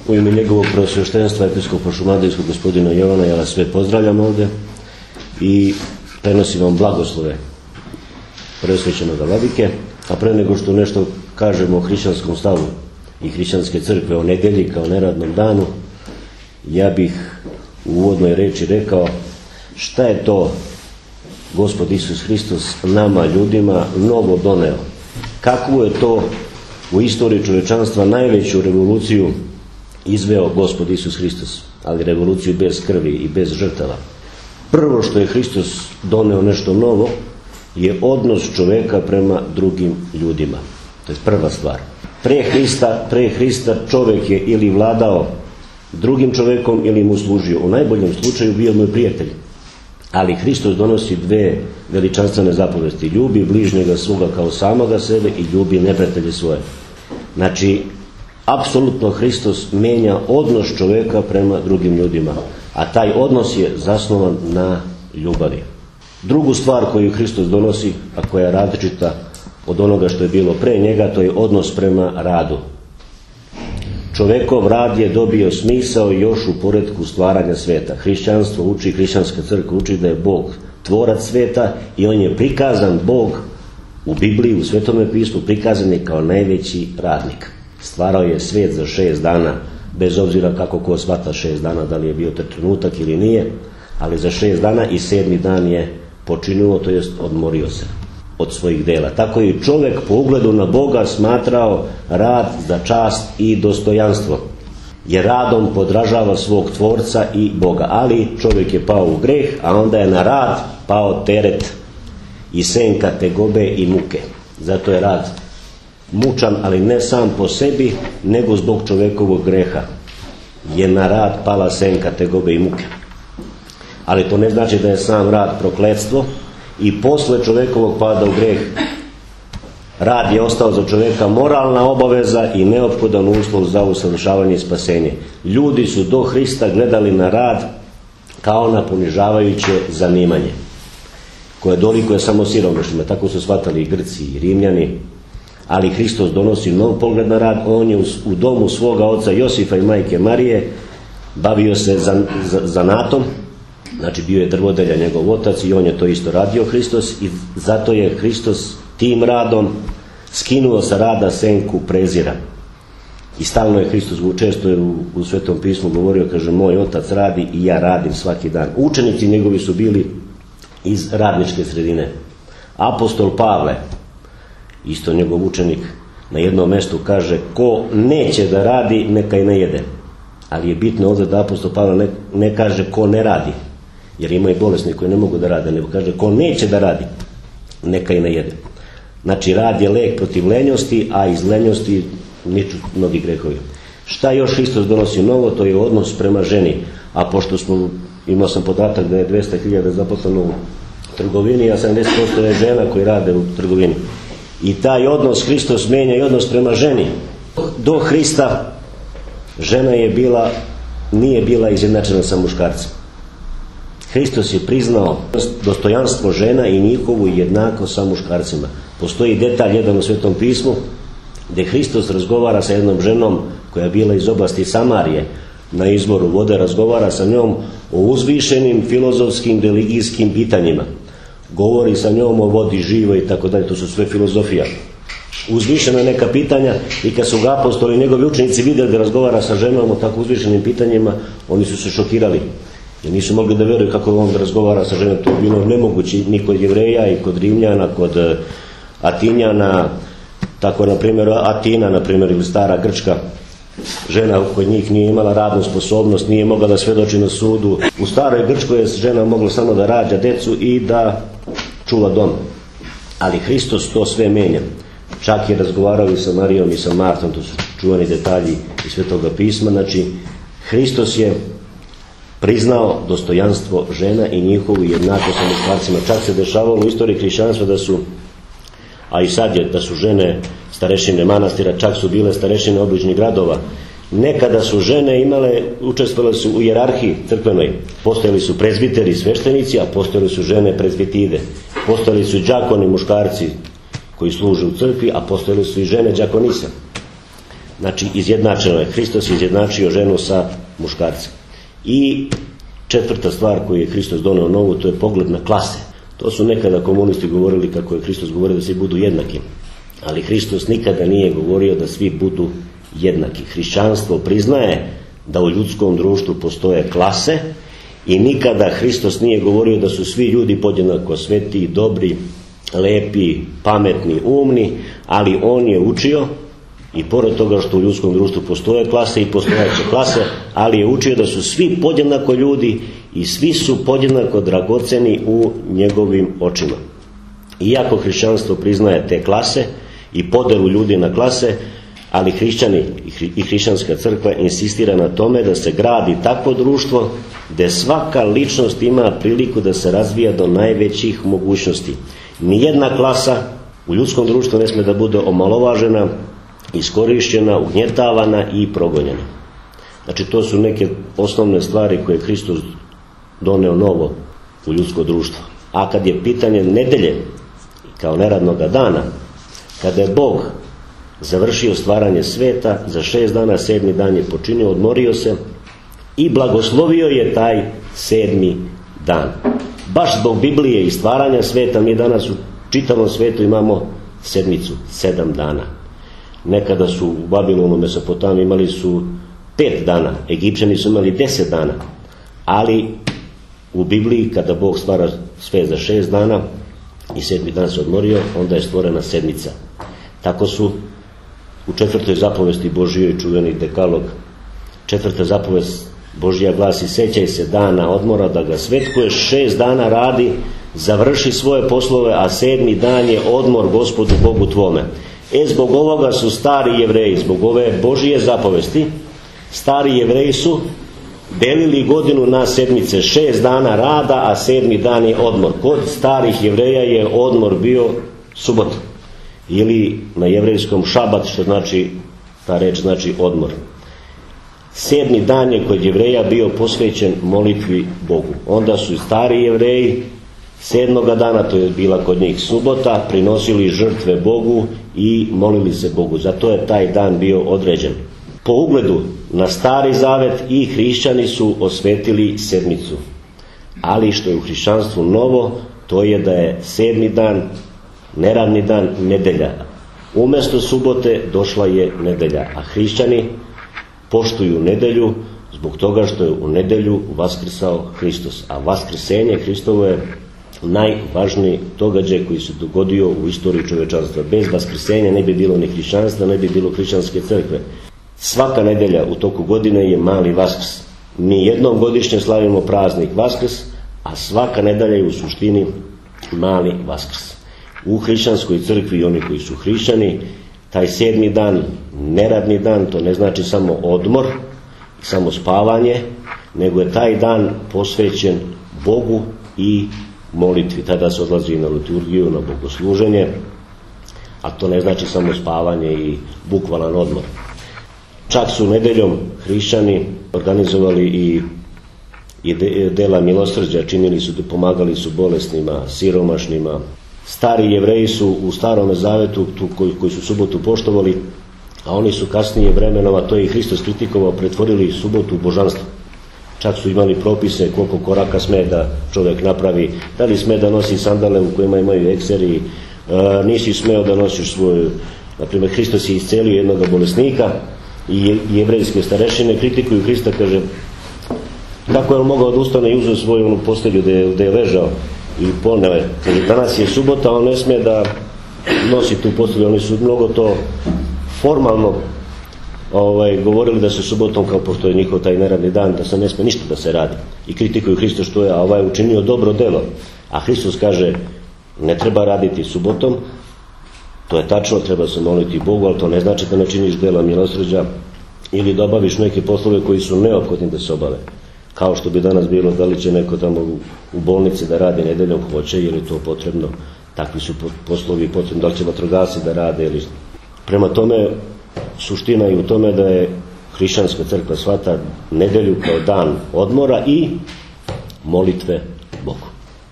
U ime njegovog preosveštenstva episkopa šumadijskog gospodina Jovana, ja vas sve pozdravljam ovdje i prenosim vam blagoslove preosvećenoga vladike. A pre nego što nešto kažemo o hrišćanskom stavu i hrišćanske crkve o nedelji kao neradnom danu, ja bih u uvodnoj reči rekao šta je to Gospod Isus Hristos nama ljudima novo doneo. Kakvu je to u istoriji čovječanstva najveću revoluciju izveo Gospod Isus Hristos, ali revoluciju bez krvi i bez žrtava. Prvo što je Hristos doneo nešto novo je odnos čovjeka prema drugim ljudima. To je prva stvar. Pre Hrista čovjek je ili vladao drugim čovjekom ili mu služio. U najboljem slučaju bio mu prijatelj. Ali Hristos donosi dve veličanstvene zapovesti. Ljubi bližnjega svoga kao samoga sebe i ljubi neprijatelje svoje. Znači, apsolutno Hristos menja odnos čovjeka prema drugim ljudima. A taj odnos je zasnovan na ljubavi. Drugu stvar koju Hristos donosi, a koja je različita od onoga što je bilo pre njega, to je odnos prema radu. Čovjekov rad je dobio smisao još u poretku stvaranja sveta. Hrišćanstvo uči, hrišćanska crkva uči da je Bog tvorac sveta i on je prikazan, Bog u Bibliji, u Svetome pismu, prikazan je kao najveći radnik. Stvarao je svijet za 6 dana, bez obzira kako ko shvata 6 dana, da li je bio trenutak ili nije, ali za 6 dana i 7. dan je počinuo, to jest odmorio se od svojih dela. Tako je čovjek po ugledu na Boga smatrao rad za čast i dostojanstvo, jer radom podražava svog tvorca i Boga. Ali čovjek je pao u greh, a onda je na rad pao teret i senka tegobe i muke. Zato je rad mučan, ali ne sam po sebi, nego zbog čovjekovog greha je na rad pala senka tegobe i muke. Ali to ne znači da je sam rad prokletstvo i posle čovjekovog pada u greh rad je ostao za čovjeka moralna obaveza i neophodan uslov za usavršavanje i spasenje. Ljudi su do Hrista gledali na rad kao na ponižavajuće zanimanje koje dolikuje samo siromašnima. Tako su shvatali i Grci i Rimljani. Ali Hristos donosi nov pogled na rad. On je u domu svoga oca Josifa i majke Marije bavio se zanatom. Znači bio je drvodelja njegov otac i on je to isto radio Hristos i zato je Hristos tim radom skinuo sa rada senku prezira. I stalno je Hristos, često je u Svetom pismu govorio, kaže, moj otac radi i ja radim svaki dan. Učenici njegovi su bili iz radničke sredine. Apostol Pavle, isto njegov učenik, na jednom mjestu kaže, ko neće da radi, neka i ne jede. Ali je bitno ovdje da apostol Pavle ne kaže ko ne radi, jer ima i bolesni koji ne mogu da rade, nego kaže ko neće da radi, neka i ne jede. Znači rad je lek protiv lenjosti, a iz lenjosti niču mnogi grehovi. Šta još Hristos donosi novo, to je odnos prema ženi. A pošto imao sam podatak da je 200.000 zaposleno u trgovini, a 70% je žena koji rade u trgovini. I taj odnos Hristos menja i odnos prema ženi. Do Hrista žena nije bila izjednačena sa muškarcem. Hristos je priznao dostojanstvo žena i njihovu jednakost sa muškarcima. Postoji detalj jedan u Svetom pismu gdje Hristos razgovara sa jednom ženom koja je bila iz oblasti Samarije na izvoru vode, razgovara sa njom o uzvišenim filozofskim, religijskim pitanjima. Govori sa njom o vodi živoj i tako dalje, to su sve filozofija. Uzvišena neka pitanja i kad su ga apostoli i njegovi učenici vidjeli da razgovara sa ženom o tako uzvišenim pitanjima, oni su se šokirali. Jer nisu mogli da vjeruju kako on razgovara sa ženom. To je bilo nemoguće ni kod Jevreja i kod Rimljana, kod Atinjana, tako na primjer Atina, na primjer, ili stara Grčka. Žena kod njih nije imala radnu sposobnost, nije mogla da svedoči na sudu. U staroj Grčkoj je žena mogla samo da rađa decu i da čuva dom. Ali Hristos to sve menja. Čak je razgovarao i sa Marijom i sa Martom, to su čuvani detalji iz Svetoga pisma. Znači, Hristos je priznao dostojanstvo žena i njihovu jednakost sa muškarcima. Čak se dešavalo u istoriji hrišćanstva da su, a i sad je, da su žene starešine manastira, čak su bile starešine obližnjih gradova. Nekada su žene učestvovale su u hijerarhiji crkvenoj. Postojali su prezbiteri, sveštenici, a postojali su žene prezbitide. Postojali su đakoni, muškarci koji služe u crkvi, a postojali su i žene đakonise. Znači izjednačeno je, Hristos je izjednačio ženu sa muškarcem. I četvrta stvar koju je Hristos doneo novu, to je pogled na klase. To su nekada komunisti govorili kako je Hristos govorio da svi budu jednaki, ali Hristos nikada nije govorio da svi budu jednaki. Hrišćanstvo priznaje da u ljudskom društvu postoje klase i nikada Hristos nije govorio da su svi ljudi podjednako sveti, dobri, lepi, pametni, umni, ali on je učio, i pored toga što u ljudskom društvu postoje klase i postojeće klase, ali je učio da su svi podjednako ljudi i svi su podjednako dragoceni u njegovim očima. Iako hrišćanstvo priznaje te klase i podelu ljudi na klase, ali hrišćani i hrišćanska crkva insistira na tome da se gradi takvo društvo gdje svaka ličnost ima priliku da se razvija do najvećih mogućnosti. Nijedna klasa u ljudskom društvu ne smije da bude omalovažena, iskorišćena, ugnjetavana i progonjena. Znači to su neke osnovne stvari koje je Hristos doneo novo u ljudsko društvo. A kad je pitanje nedelje kao neradnoga dana, kada je Bog završio stvaranje sveta, za 6 dana 7. dan je počinio, odmorio se i blagoslovio je taj 7. dan. Baš zbog Biblije i stvaranja sveta mi danas u čitavom svetu imamo sedmicu, 7 dana. Nekada su u Babilonu, Mesopotamiji imali su 5 dana, Egipćani su imali 10 dana, ali u Bibliji kada Bog stvara svet za 6 dana i 7. dan se odmorio, onda je stvorena sedmica. Tako su u 4. zapovesti Božijoj, čuveni dekalog, 4. zapovest Božja glasi: sećaj se dana odmora da ga svetkuješ, 6 dana radi, završi svoje poslove, a 7. dan je odmor Gospodu Bogu tvome. Zbog ovoga su stari Jevreji, zbog ove Božije zapovesti, stari Jevreji su delili godinu na sedmice, 6 dana rada, a 7. dan je odmor. Kod starih Jevreja je odmor bio subota, ili na jevrejskom šabat, što znači, ta reč znači odmor. 7. dan je kod Jevreja bio posvećen molitvi Bogu. Onda su i stari Jevreji 7. dana, to je bila kod njih subota, prinosili žrtve Bogu i molili se Bogu. Zato je taj dan bio određen. Po ugledu na Stari Zavet i hrišćani su osvetili sedmicu. Ali što je u hrišćanstvu novo, to je da je 7. dan, neradni dan, nedelja. Umjesto subote došla je nedelja, a hrišćani poštuju nedelju zbog toga što je u nedelju vaskrsao Hristos. A vaskrsenje Hristovo je najvažniji događaj koji se dogodio u istoriji čovječanstva. Bez vaskrsenja ne bi bilo ni hrišćanstva, ne bi bilo hrišćanske crkve. Svaka nedelja u toku godine je mali Vaskrs. Mi jednom godišnje slavimo praznik Vaskrs, a svaka nedelja je u suštini mali Vaskrs. U hrišćanskoj crkvi i oni koji su hrišćani, taj 7. dan, neradni dan, to ne znači samo odmor, samo spavanje, nego je taj dan posvećen Bogu i molitvi. Tada se odlazi na liturgiju, na bogosluženje, a to ne znači samo spavanje i bukvalan odmor. Čak su nedeljom hrišćani organizovali i dela milosrđa, činili su, pomagali su bolesnima, siromašnima. Stari Jevreji su u Starom Zavetu, koji su subotu poštovali, a oni su kasnije vremenom, a to je i Hristos kritikovao, pretvorili subotu u božanstvo. Čak su imali propise koliko koraka sme da čovjek napravi, da li sme da nosi sandale u kojima imaju ekseri, nisi smeo da nosiš svoju, na primjer Hristos je iscelio jednog bolesnika i jevrejske starešine kritikuju Hrista, kaže kako je on mogao da ustane i uzeo svoju postelju gdje je ležao i poneo. Kaže danas je subota, on ne smije da nosi tu postelju. Oni su mnogo to formalno govorili da se subotom, kao pošto je njihov taj neradni dan, da se ne smije ništa da se radi i kritikuju Hrista što je, a ovaj učinio dobro delo. A Hristos kaže ne treba raditi subotom, to je tačno, treba se moliti Bogu, ali to ne znači da ne činiš dela milosrđa ili da obaviš neke poslove koji su neophodni da se obave. Kao što bi danas bilo, da li će neko tamo u bolnici da radi nedeljom, hoće, jer je to potrebno, takvi su poslovi potrebni, da li će vatrogasci da rade ili... Prema tome, suština je u tome da je hrišćanska crkva shvata nedelju kao dan odmora i molitve